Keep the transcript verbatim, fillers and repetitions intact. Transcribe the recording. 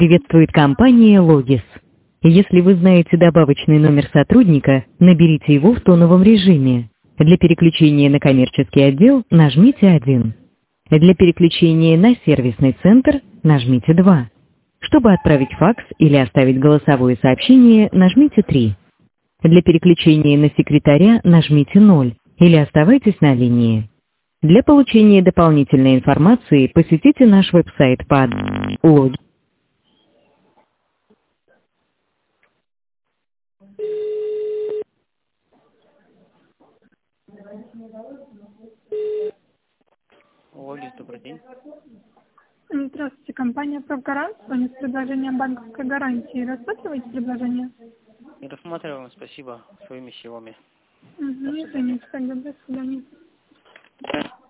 Приветствует компания Logis. Если вы знаете добавочный номер сотрудника, наберите его в тоновом режиме. Для переключения на коммерческий отдел нажмите один. Для переключения на сервисный центр нажмите два. Чтобы отправить факс или оставить голосовое сообщение, нажмите три. Для переключения на секретаря нажмите ноль или оставайтесь на линии. Для получения дополнительной информации посетите наш веб-сайт по адресу logis. Логис, добрый день. Здравствуйте, компания «Правгарант». С вами с предложением банковской гарантии. Рассматриваете предложение? Не рассматриваем, спасибо, своими силами. Угу, извините, тогда до свидания. Да.